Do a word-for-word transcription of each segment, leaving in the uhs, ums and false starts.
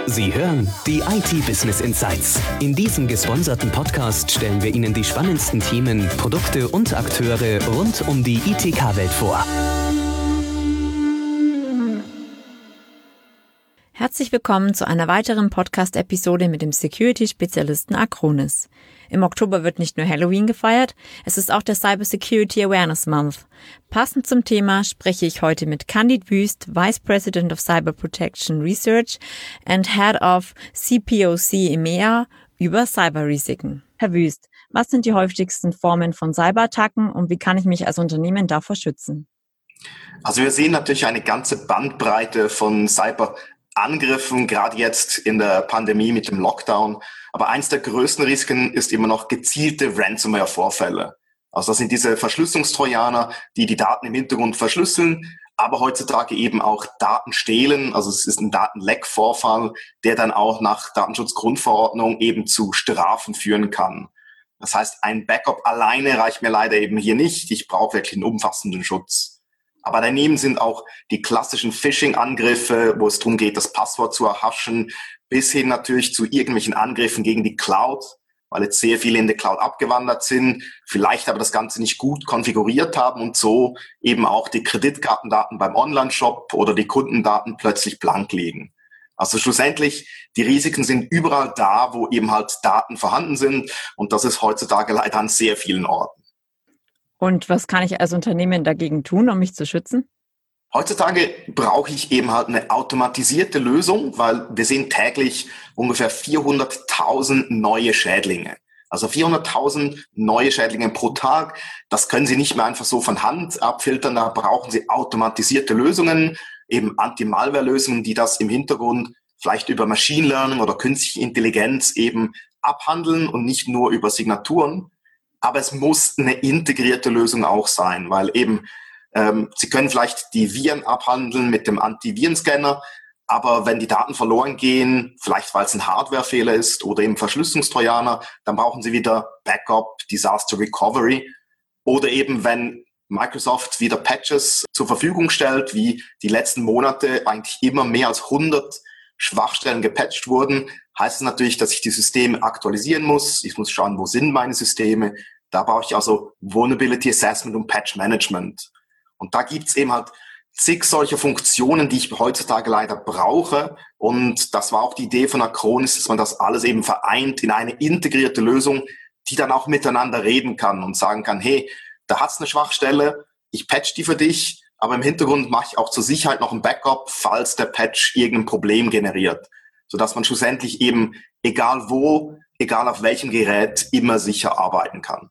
Sie hören die I T Business Insights. In diesem gesponserten Podcast stellen wir Ihnen die spannendsten Themen, Produkte und Akteure rund um die I T K-Welt vor. Herzlich willkommen zu einer weiteren Podcast-Episode mit dem Security-Spezialisten Acronis. Im Oktober wird nicht nur Halloween gefeiert, es ist auch der Cyber Security Awareness Month. Passend zum Thema spreche ich heute mit Candid Wüst, Vice President of Cyber Protection Research and Head of C P O C E M E A über Cyberrisiken. Herr Wüst, was sind die häufigsten Formen von Cyberattacken und wie kann ich mich als Unternehmen davor schützen? Also wir sehen natürlich eine ganze Bandbreite von Cyber Angriffen, gerade jetzt in der Pandemie mit dem Lockdown. Aber eins der größten Risiken ist immer noch gezielte Ransomware-Vorfälle. Also das sind diese Verschlüsselungstrojaner, die die Daten im Hintergrund verschlüsseln, aber heutzutage eben auch Daten stehlen. Also es ist ein Datenleck-Vorfall, der dann auch nach Datenschutzgrundverordnung eben zu Strafen führen kann. Das heißt, ein Backup alleine reicht mir leider eben hier nicht. Ich brauche wirklich einen umfassenden Schutz. Aber daneben sind auch die klassischen Phishing-Angriffe, wo es darum geht, das Passwort zu erhaschen, bis hin natürlich zu irgendwelchen Angriffen gegen die Cloud, weil jetzt sehr viele in der Cloud abgewandert sind, vielleicht aber das Ganze nicht gut konfiguriert haben und so eben auch die Kreditkartendaten beim Online-Shop oder die Kundendaten plötzlich blank liegen. Also schlussendlich, die Risiken sind überall da, wo eben halt Daten vorhanden sind und das ist heutzutage leider an sehr vielen Orten. Und was kann ich als Unternehmen dagegen tun, um mich zu schützen? Heutzutage brauche ich eben halt eine automatisierte Lösung, weil wir sehen täglich ungefähr vierhunderttausend neue Schädlinge. Also vierhunderttausend neue Schädlinge pro Tag. Das können Sie nicht mehr einfach so von Hand abfiltern. Da brauchen Sie automatisierte Lösungen, eben Anti-Malware-Lösungen, die das im Hintergrund vielleicht über Machine Learning oder künstliche Intelligenz eben abhandeln und nicht nur über Signaturen. Aber es muss eine integrierte Lösung auch sein, weil eben ähm, Sie können vielleicht die Viren abhandeln mit dem Antivirenscanner, aber wenn die Daten verloren gehen, vielleicht weil es ein Hardwarefehler ist oder eben Verschlüsselungstrojaner, dann brauchen Sie wieder Backup, Disaster Recovery oder eben wenn Microsoft wieder Patches zur Verfügung stellt, wie die letzten Monate eigentlich immer mehr als hundert Schwachstellen gepatcht wurden, heißt es natürlich, dass ich die Systeme aktualisieren muss. Ich muss schauen, wo sind meine Systeme. Da brauche ich also Vulnerability Assessment und Patch Management. Und da gibt es eben halt zig solche Funktionen, die ich heutzutage leider brauche. Und das war auch die Idee von Acronis, dass man das alles eben vereint in eine integrierte Lösung, die dann auch miteinander reden kann und sagen kann, hey, da hat's eine Schwachstelle, ich patch die für dich, aber im Hintergrund mache ich auch zur Sicherheit noch ein Backup, falls der Patch irgendein Problem generiert, sodass man schlussendlich eben, egal wo, egal auf welchem Gerät, immer sicher arbeiten kann.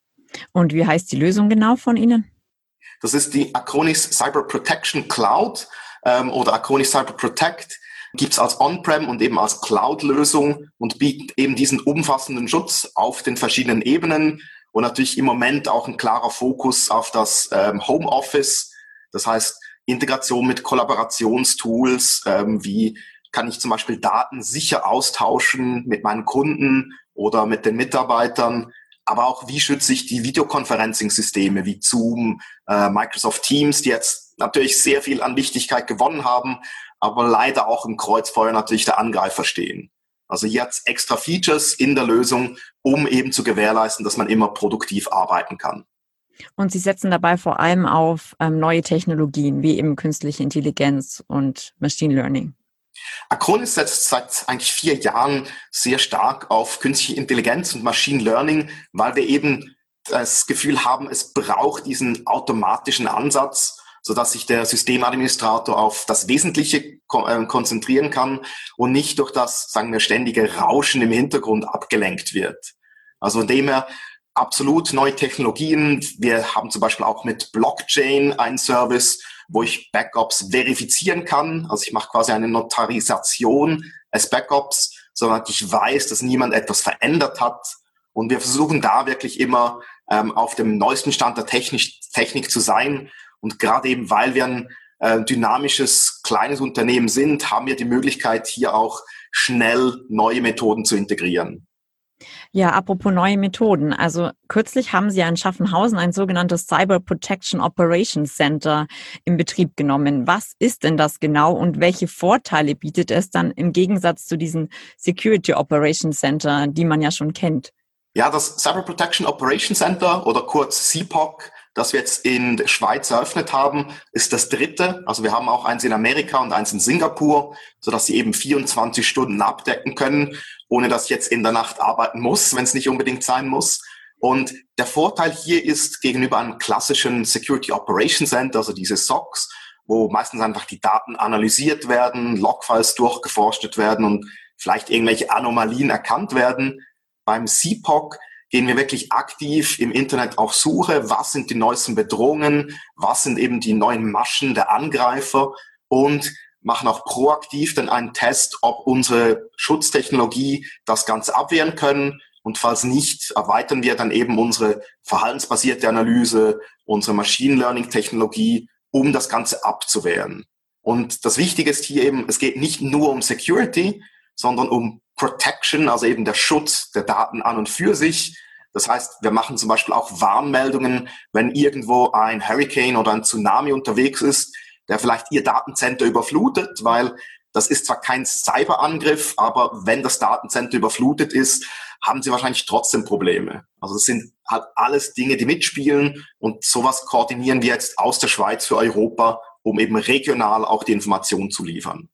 Und wie heißt die Lösung genau von Ihnen? Das ist die Acronis Cyber Protection Cloud ähm, oder Acronis Cyber Protect. Gibt's als On-Prem und eben als Cloud-Lösung und bietet eben diesen umfassenden Schutz auf den verschiedenen Ebenen und natürlich im Moment auch ein klarer Fokus auf das ähm, Homeoffice. Das heißt, Integration mit Kollaborationstools, ähm, wie kann ich zum Beispiel Daten sicher austauschen mit meinen Kunden oder mit den Mitarbeitern, aber auch wie schütze ich die Videoconferencing-Systeme wie Zoom, äh, Microsoft Teams, die jetzt natürlich sehr viel an Wichtigkeit gewonnen haben, aber leider auch im Kreuzfeuer natürlich der Angreifer stehen. Also jetzt extra Features in der Lösung, um eben zu gewährleisten, dass man immer produktiv arbeiten kann. Und Sie setzen dabei vor allem auf ähm, neue Technologien, wie eben künstliche Intelligenz und Machine Learning. Acronis setzt seit eigentlich vier Jahren sehr stark auf künstliche Intelligenz und Machine Learning, weil wir eben das Gefühl haben, es braucht diesen automatischen Ansatz, sodass sich der Systemadministrator auf das Wesentliche kon- äh, konzentrieren kann und nicht durch das, sagen wir, ständige Rauschen im Hintergrund abgelenkt wird. Also von dem her absolut neue Technologien. Wir haben zum Beispiel auch mit Blockchain einen Service, wo ich Backups verifizieren kann. Also ich mache quasi eine Notarisation als Backups, sodass ich weiß, dass niemand etwas verändert hat. Und wir versuchen da wirklich immer ähm, auf dem neuesten Stand der Technik, Technik zu sein. Und gerade eben, weil wir ein äh, dynamisches, kleines Unternehmen sind, haben wir die Möglichkeit, hier auch schnell neue Methoden zu integrieren. Ja, apropos neue Methoden. Also kürzlich haben Sie ja in Schaffenhausen ein sogenanntes Cyber Protection Operations Center in Betrieb genommen. Was ist denn das genau und welche Vorteile bietet es dann im Gegensatz zu diesen Security Operations Center, die man ja schon kennt? Ja, das Cyber Protection Operations Center oder kurz C P O C, das wir jetzt in der Schweiz eröffnet haben, ist das dritte. Also wir haben auch eins in Amerika und eins in Singapur, sodass sie eben vierundzwanzig Stunden abdecken können, ohne dass ich jetzt in der Nacht arbeiten muss, wenn es nicht unbedingt sein muss. Und der Vorteil hier ist gegenüber einem klassischen Security Operations Center, also diese S O Cs, wo meistens einfach die Daten analysiert werden, Logfiles durchgeforstet werden und vielleicht irgendwelche Anomalien erkannt werden. Beim C P O C gehen wir wirklich aktiv im Internet auf Suche, was sind die neuesten Bedrohungen, was sind eben die neuen Maschen der Angreifer und machen auch proaktiv dann einen Test, ob unsere Schutztechnologie das Ganze abwehren können. Und falls nicht, erweitern wir dann eben unsere verhaltensbasierte Analyse, unsere Machine Learning Technologie, um das Ganze abzuwehren. Und das Wichtige ist hier eben, es geht nicht nur um Security, sondern um Protection, also eben der Schutz der Daten an und für sich. Das heißt, wir machen zum Beispiel auch Warnmeldungen, wenn irgendwo ein Hurricane oder ein Tsunami unterwegs ist, der vielleicht Ihr Datencenter überflutet, weil das ist zwar kein Cyberangriff, aber wenn das Datencenter überflutet ist, haben Sie wahrscheinlich trotzdem Probleme. Also das sind halt alles Dinge, die mitspielen und sowas koordinieren wir jetzt aus der Schweiz für Europa, um eben regional auch die Informationen zu liefern.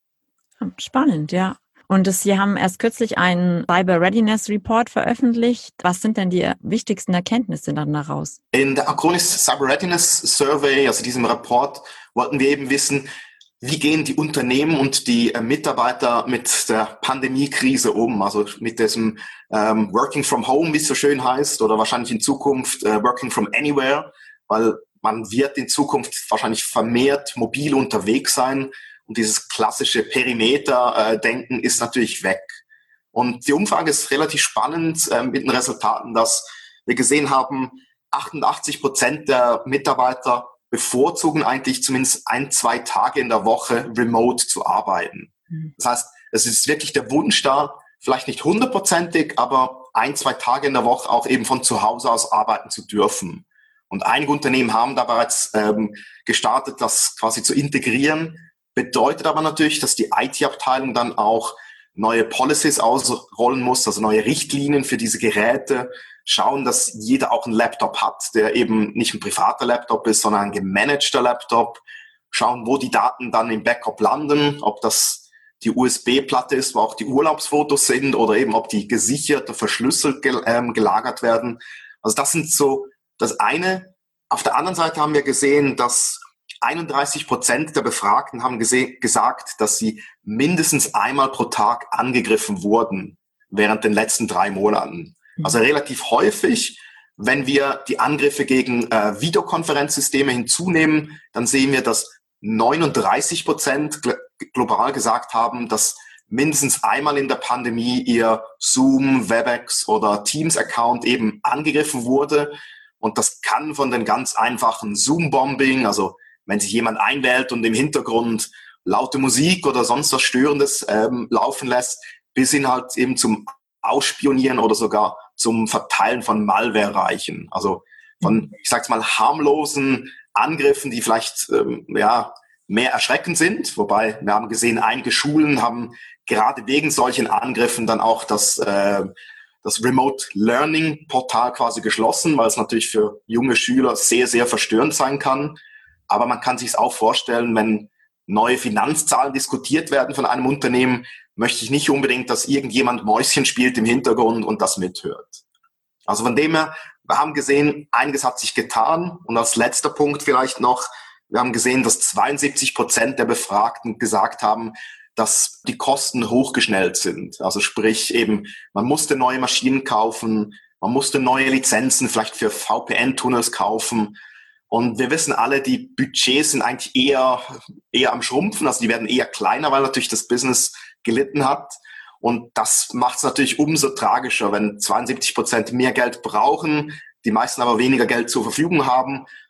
Spannend, ja. Und es, Sie haben erst kürzlich einen Cyber Readiness Report veröffentlicht. Was sind denn die wichtigsten Erkenntnisse dann daraus? In der Acronis Cyber Readiness Survey, also diesem Report, wollten wir eben wissen, wie gehen die Unternehmen und die äh, Mitarbeiter mit der Pandemiekrise um? Also mit diesem ähm, Working from Home, wie es so schön heißt, oder wahrscheinlich in Zukunft äh, Working from Anywhere, weil man wird in Zukunft wahrscheinlich vermehrt mobil unterwegs sein. Und dieses klassische Perimeter-Denken ist natürlich weg. Und die Umfrage ist relativ spannend äh, mit den Resultaten, dass wir gesehen haben, achtundachtzig Prozent der Mitarbeiter bevorzugen eigentlich zumindest ein, zwei Tage in der Woche remote zu arbeiten. Mhm. Das heißt, es ist wirklich der Wunsch da, vielleicht nicht hundertprozentig, aber ein, zwei Tage in der Woche auch eben von zu Hause aus arbeiten zu dürfen. Und einige Unternehmen haben da bereits ähm, gestartet, das quasi zu integrieren. Bedeutet aber natürlich, dass die I T-Abteilung dann auch neue Policies ausrollen muss, also neue Richtlinien für diese Geräte, schauen, dass jeder auch einen Laptop hat, der eben nicht ein privater Laptop ist, sondern ein gemanagter Laptop, schauen, wo die Daten dann im Backup landen, ob das die U S B-Platte ist, wo auch die Urlaubsfotos sind oder eben ob die gesichert oder verschlüsselt gel- ähm, gelagert werden. Also das sind so das eine. Auf der anderen Seite haben wir gesehen, dass einunddreißig Prozent der Befragten haben gese- gesagt, dass sie mindestens einmal pro Tag angegriffen wurden während den letzten drei Monaten. Also relativ häufig. Wenn wir die Angriffe gegen äh, Videokonferenzsysteme hinzunehmen, dann sehen wir, dass neununddreißig Prozent gl- global gesagt haben, dass mindestens einmal in der Pandemie ihr Zoom, Webex oder Teams-Account eben angegriffen wurde. Und das kann von den ganz einfachen Zoom-Bombing, also wenn sich jemand einwählt und im Hintergrund laute Musik oder sonst was Störendes ähm, laufen lässt, bis hin halt eben zum Ausspionieren oder sogar zum Verteilen von Malware reichen. Also von, ich sag's mal, harmlosen Angriffen, die vielleicht ähm, ja mehr erschreckend sind. Wobei wir haben gesehen, einige Schulen haben gerade wegen solchen Angriffen dann auch das, äh, das Remote Learning Portal quasi geschlossen, weil es natürlich für junge Schüler sehr, sehr verstörend sein kann. Aber man kann sich es auch vorstellen, wenn neue Finanzzahlen diskutiert werden von einem Unternehmen, möchte ich nicht unbedingt, dass irgendjemand Mäuschen spielt im Hintergrund und das mithört. Also von dem her, wir haben gesehen, einiges hat sich getan. Und als letzter Punkt vielleicht noch, wir haben gesehen, dass zweiundsiebzig Prozent der Befragten gesagt haben, dass die Kosten hochgeschnellt sind. Also sprich eben, man musste neue Maschinen kaufen, man musste neue Lizenzen vielleicht für V P N-Tunnels kaufen. Und wir wissen alle, die Budgets sind eigentlich eher, eher am Schrumpfen, also die werden eher kleiner, weil natürlich das Business gelitten hat. Und das macht es natürlich umso tragischer, wenn zweiundsiebzig Prozent mehr Geld brauchen, die meisten aber weniger Geld zur Verfügung haben,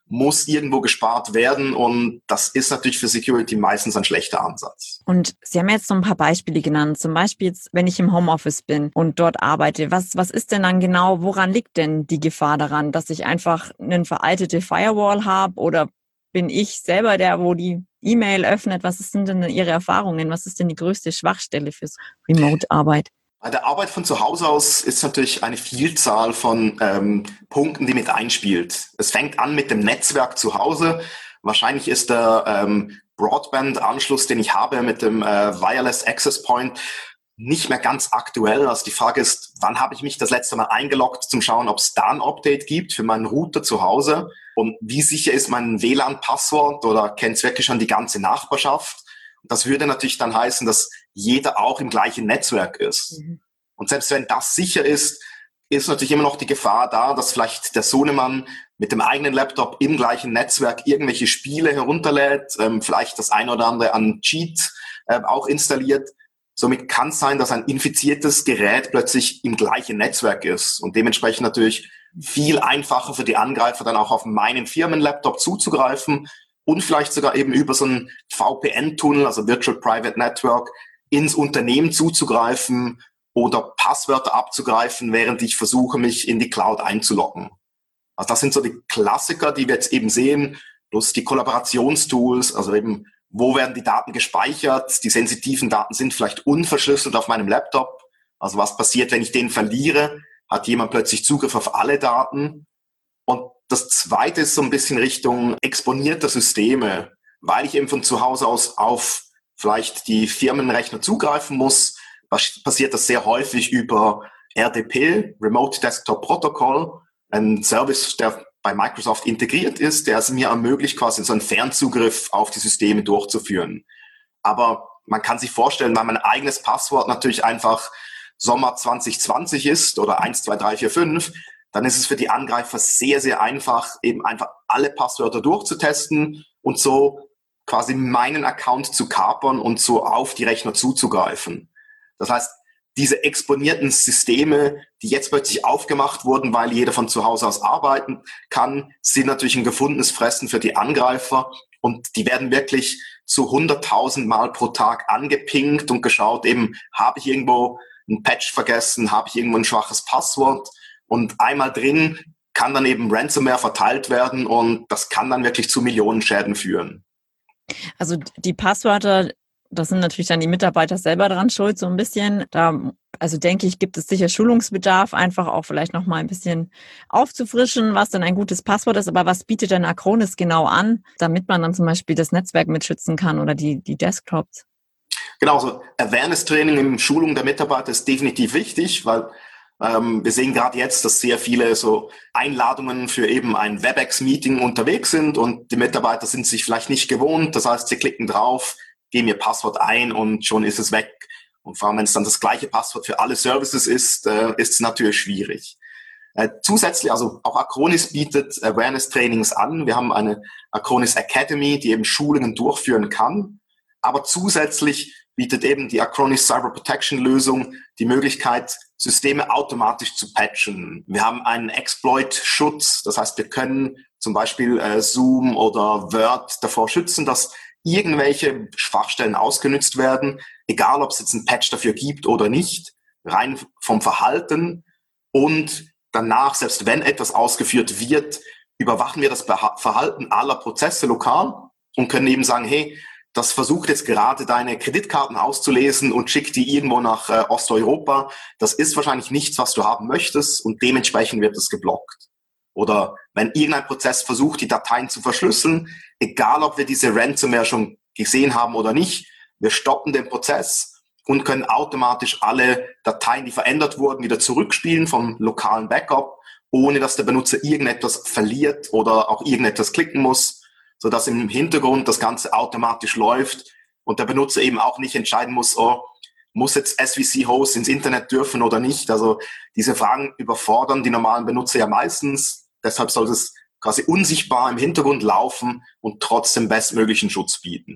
muss irgendwo gespart werden und das ist natürlich für Security meistens ein schlechter Ansatz. Und Sie haben jetzt so ein paar Beispiele genannt, zum Beispiel jetzt, wenn ich im Homeoffice bin und dort arbeite, was, was ist denn dann genau, woran liegt denn die Gefahr daran, dass ich einfach eine veraltete Firewall habe oder bin ich selber der, wo die E-Mail öffnet? Was sind denn Ihre Erfahrungen? Was ist denn die größte Schwachstelle fürs Remote-Arbeit? Bei der Arbeit von zu Hause aus ist natürlich eine Vielzahl von ähm, Punkten, die mit einspielt. Es fängt an mit dem Netzwerk zu Hause. Wahrscheinlich ist der ähm, Broadband-Anschluss, den ich habe mit dem äh, Wireless Access Point, nicht mehr ganz aktuell. Also die Frage ist, wann habe ich mich das letzte Mal eingeloggt, zum Schauen, ob es da ein Update gibt für meinen Router zu Hause und wie sicher ist mein W L A N-Passwort oder kennt es wirklich schon die ganze Nachbarschaft. Das würde natürlich dann heißen, dass jeder auch im gleichen Netzwerk ist. Mhm. Und selbst wenn das sicher ist, ist natürlich immer noch die Gefahr da, dass vielleicht der Sohnemann mit dem eigenen Laptop im gleichen Netzwerk irgendwelche Spiele herunterlädt, ähm, vielleicht das ein oder andere an Cheat äh, auch installiert. Somit kann es sein, dass ein infiziertes Gerät plötzlich im gleichen Netzwerk ist und dementsprechend natürlich viel einfacher für die Angreifer dann auch auf meinen Firmenlaptop zuzugreifen und vielleicht sogar eben über so einen V P N-Tunnel, also Virtual Private Network, ins Unternehmen zuzugreifen oder Passwörter abzugreifen, während ich versuche, mich in die Cloud einzuloggen. Also das sind so die Klassiker, die wir jetzt eben sehen, plus die Kollaborationstools, also eben, wo werden die Daten gespeichert? Die sensitiven Daten sind vielleicht unverschlüsselt auf meinem Laptop. Also was passiert, wenn ich den verliere? Hat jemand plötzlich Zugriff auf alle Daten? Und das Zweite ist so ein bisschen Richtung exponierte Systeme, weil ich eben von zu Hause aus auf vielleicht die Firmenrechner zugreifen muss, passiert das sehr häufig über R D P, Remote Desktop Protocol, ein Service, der bei Microsoft integriert ist, der es mir ermöglicht, quasi so einen Fernzugriff auf die Systeme durchzuführen. Aber man kann sich vorstellen, wenn mein eigenes Passwort natürlich einfach Sommer zwanzig zwanzig ist oder eins zwei drei vier fünf, dann ist es für die Angreifer sehr, sehr einfach, eben einfach alle Passwörter durchzutesten und so quasi meinen Account zu kapern und so auf die Rechner zuzugreifen. Das heißt, diese exponierten Systeme, die jetzt plötzlich aufgemacht wurden, weil jeder von zu Hause aus arbeiten kann, sind natürlich ein gefundenes Fressen für die Angreifer und die werden wirklich zu hunderttausend Mal pro Tag angepinkt und geschaut, eben, habe ich irgendwo ein Patch vergessen, habe ich irgendwo ein schwaches Passwort und einmal drin kann dann eben Ransomware verteilt werden und das kann dann wirklich zu Millionenschäden führen. Also die Passwörter, das sind natürlich dann die Mitarbeiter selber dran schuld, so ein bisschen. Da, also denke ich, gibt es sicher Schulungsbedarf, einfach auch vielleicht nochmal ein bisschen aufzufrischen, was dann ein gutes Passwort ist. Aber was bietet denn Acronis genau an, damit man dann zum Beispiel das Netzwerk mitschützen kann oder die, die Desktops? Genau, so Awareness-Training in Schulung der Mitarbeiter ist definitiv wichtig, weil ähm, wir sehen gerade jetzt, dass sehr viele so Einladungen für eben ein WebEx-Meeting unterwegs sind und die Mitarbeiter sind sich vielleicht nicht gewohnt. Das heißt, sie klicken drauf, geben ihr Passwort ein und schon ist es weg. Und vor allem, wenn es dann das gleiche Passwort für alle Services ist, äh, ist es natürlich schwierig. Äh, zusätzlich, also auch Acronis bietet Awareness-Trainings an. Wir haben eine Acronis Academy, die eben Schulungen durchführen kann. Aber zusätzlich bietet eben die Acronis Cyber Protection Lösung die Möglichkeit, Systeme automatisch zu patchen. Wir haben einen Exploit-Schutz. Das heißt, wir können zum Beispiel äh, Zoom oder Word davor schützen, dass irgendwelche Schwachstellen ausgenutzt werden, egal ob es jetzt einen Patch dafür gibt oder nicht, rein vom Verhalten. Und danach, selbst wenn etwas ausgeführt wird, überwachen wir das Verhalten aller Prozesse lokal und können eben sagen, hey, das versucht jetzt gerade deine Kreditkarten auszulesen und schickt die irgendwo nach äh, Osteuropa. Das ist wahrscheinlich nichts, was du haben möchtest und dementsprechend wird es geblockt. Oder wenn irgendein Prozess versucht, die Dateien zu verschlüsseln, egal ob wir diese Ransomware schon gesehen haben oder nicht, wir stoppen den Prozess und können automatisch alle Dateien, die verändert wurden, wieder zurückspielen vom lokalen Backup, ohne dass der Benutzer irgendetwas verliert oder auch irgendetwas klicken muss, sodass im Hintergrund das Ganze automatisch läuft und der Benutzer eben auch nicht entscheiden muss, oh, muss jetzt S V C-Hosts ins Internet dürfen oder nicht. Also diese Fragen überfordern die normalen Benutzer ja meistens. Deshalb soll es quasi unsichtbar im Hintergrund laufen und trotzdem bestmöglichen Schutz bieten.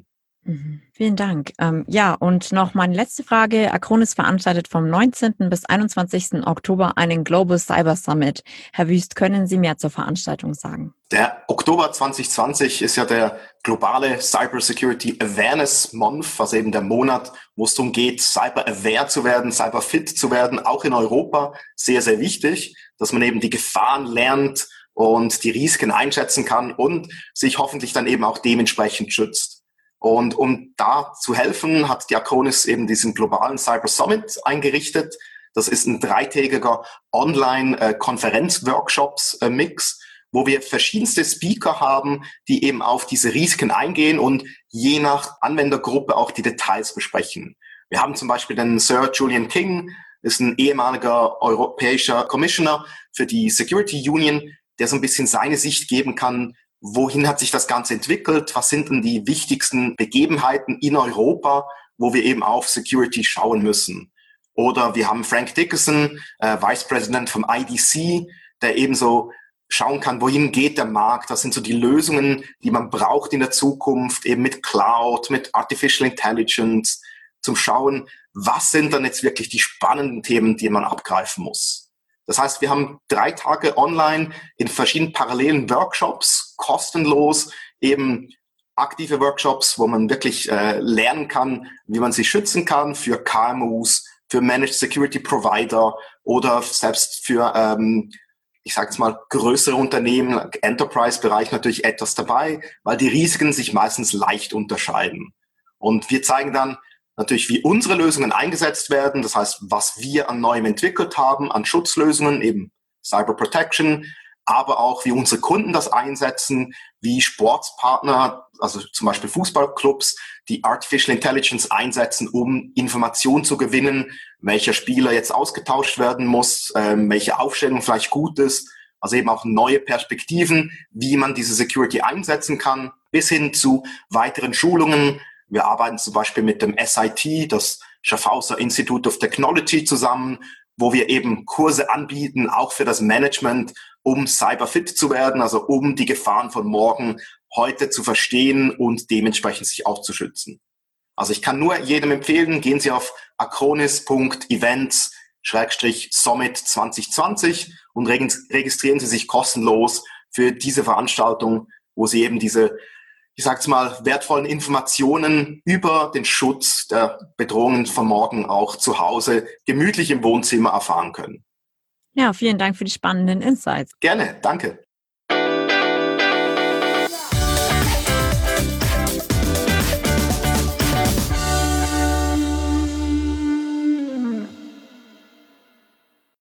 Mhm. Vielen Dank. Ähm, ja, und noch meine letzte Frage. Acronis veranstaltet vom neunzehnten bis einundzwanzigsten Oktober einen Global Cyber Summit. Herr Wüst, können Sie mehr zur Veranstaltung sagen? Der Oktober zwanzig zwanzig ist ja der globale Cyber Security Awareness Month, also eben der Monat, wo es darum geht, cyber aware zu werden, cyber fit zu werden, auch in Europa. Sehr, sehr wichtig, dass man eben die Gefahren lernt und die Risiken einschätzen kann und sich hoffentlich dann eben auch dementsprechend schützt. Und um da zu helfen, hat die Acronis eben diesen globalen Cyber Summit eingerichtet. Das ist ein dreitägiger Online-Konferenz-Workshops-Mix, wo wir verschiedenste Speaker haben, die eben auf diese Risiken eingehen und je nach Anwendergruppe auch die Details besprechen. Wir haben zum Beispiel den Sir Julian King, ist ein ehemaliger europäischer Commissioner für die Security Union, der so ein bisschen seine Sicht geben kann, wohin hat sich das Ganze entwickelt, was sind denn die wichtigsten Begebenheiten in Europa, wo wir eben auf Security schauen müssen. Oder wir haben Frank Dickerson, äh, Vice President vom I D C, der ebenso schauen kann, wohin geht der Markt, das sind so die Lösungen, die man braucht in der Zukunft, eben mit Cloud, mit Artificial Intelligence, zum Schauen, was sind dann jetzt wirklich die spannenden Themen, die man abgreifen muss. Das heißt, wir haben drei Tage online in verschiedenen parallelen Workshops, kostenlos, eben aktive Workshops, wo man wirklich äh, lernen kann, wie man sich schützen kann für K M Us, für Managed Security Provider oder selbst für, ähm, ich sage jetzt mal, größere Unternehmen, Enterprise-Bereich natürlich etwas dabei, weil die Risiken sich meistens leicht unterscheiden. Und wir zeigen dann natürlich, wie unsere Lösungen eingesetzt werden, das heißt, was wir an Neuem entwickelt haben, an Schutzlösungen, eben Cyber Protection, aber auch, wie unsere Kunden das einsetzen, wie Sportspartner, also zum Beispiel Fußballclubs, die Artificial Intelligence einsetzen, um Informationen zu gewinnen, welcher Spieler jetzt ausgetauscht werden muss, ähm, welche Aufstellung vielleicht gut ist, also eben auch neue Perspektiven, wie man diese Security einsetzen kann, bis hin zu weiteren Schulungen. Wir arbeiten zum Beispiel mit dem S I T, das Schaffhauser Institute of Technology, zusammen, wo wir eben Kurse anbieten, auch für das Management, um cyberfit zu werden, also um die Gefahren von morgen heute zu verstehen und dementsprechend sich auch zu schützen. Also ich kann nur jedem empfehlen, gehen Sie auf acronis punkt events Schrägstrich Summit zwanzig zwanzig und registrieren Sie sich kostenlos für diese Veranstaltung, wo Sie eben diese, ich sag's mal, wertvollen Informationen über den Schutz der Bedrohungen von morgen auch zu Hause gemütlich im Wohnzimmer erfahren können. Ja, vielen Dank für die spannenden Insights. Gerne, danke.